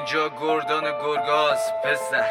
اینجا گردان گرگاز پسر.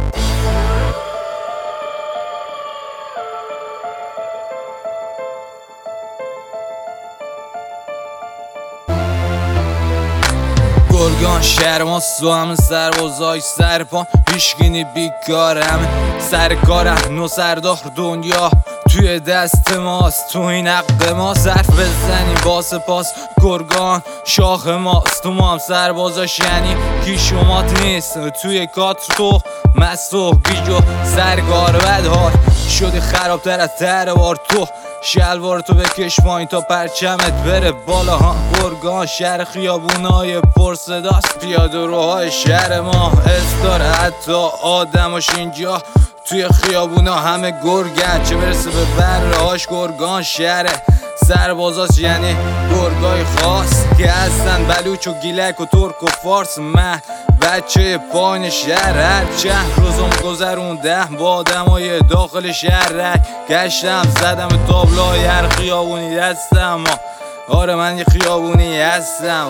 گرگان شهر ماست و همه سربازای سرپان، هیچگینی بیکار، همه سر کاره، نو سردار دنیا توی دست ماست، تو این حق ما حرف بزنی با سپاس. گرگان شاخ ماست، تو ما هم سربازاش، یعنی کی شمات نیست توی کاتر، تو مست و گیج و سرگار بدهار شدی خرابتر از تروار. تو شلوار تو بکش پایین تا پرچمت بره بالا ها. گرگان شهر خیابونای پرصداست، پیاده روهای شهر ما استاره، حتی آدماش اینجا توی خیابونا همه گرگن، چه برسه به برهاش. گرگان شهر سربازاست، یعنی گرگای خاص که هستن بلوچ و گیلک و ترک و فارس. من بچه پایین شهر، هر چند روزم گذروندم با آدمای داخل شهر، گشتم زدم تابلوهای هر خیابونی دستم. آره من یه خیابونی هستم.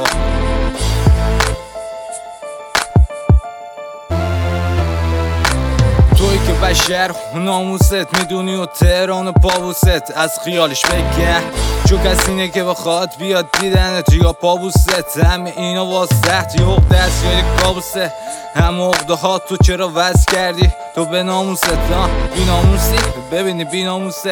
توی که بشر ناموست میدونی و تهران و پابوست از خیالش بگه، چون کسی اینه که بخواد بیاد دیدنت یا پابوست. همه اینا واسط یه عقده است یا کابوسه، هم عقده ها تو چرا وز کردی تو به ناموست؟ بی ناموسی ببینی بی ناموسه.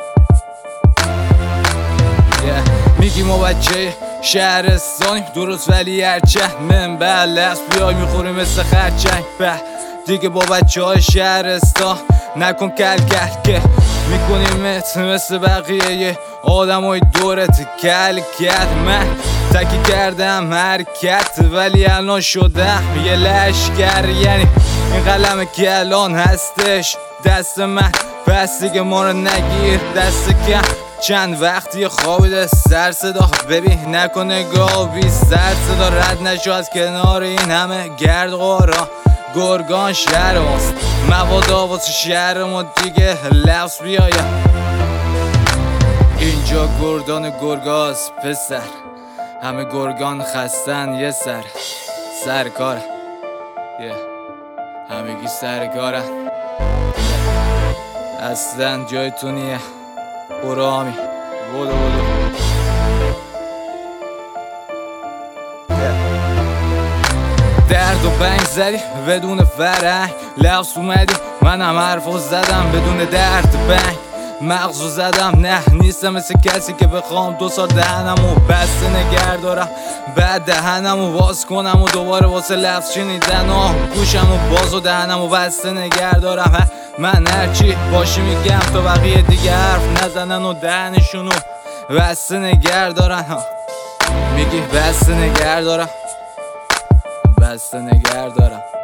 میگی ما بچه شهرستانیم درست، ولی هرچند من بلست بیای میخوریم مثل خرچنگ. دیگه با بچه های شهرستان نکن کل که میکنیم مثل بقیه آدم های دورت کل کرد. من تکی کردم حرکت ولی الان شدم یه لشکر، یعنی این قلمه که الان هستش دست من، پس دیگه ما رو نگیر دست کم. چند وقتی خوابیده سر صدا، ببین نکن نگاه بی سر صدا، رد نشو از کنار این همه گرد غارا. گرگان شهر ماست، موادا واسه شهر ما دیگه لفظ بیایم. اینجا گردان گرگاز پسر، همه گرگان خستن یه سرکار، همگی سرکارن، اصلا جایتونیه. برو آمی بودو درد و بنگ زدی بدون فرنگ، لفظ اومدی منم حرفو زدم بدون درد بنگ، مغزو زدم نه نیستم مثل کسی که بخوام 2 سال دهنمو بسته نگر دارم، بعد دهنمو باز کنم و دوباره واسه لفظ شنیدن گوشمو باز و دهنمو بسته نگر دارم. من هرچی باشی میگم تا بقیه دیگه حرف نزنن و دهنشونو بسته نگر دارن. میگی بسته نگر دارم، بسته نگر دارم.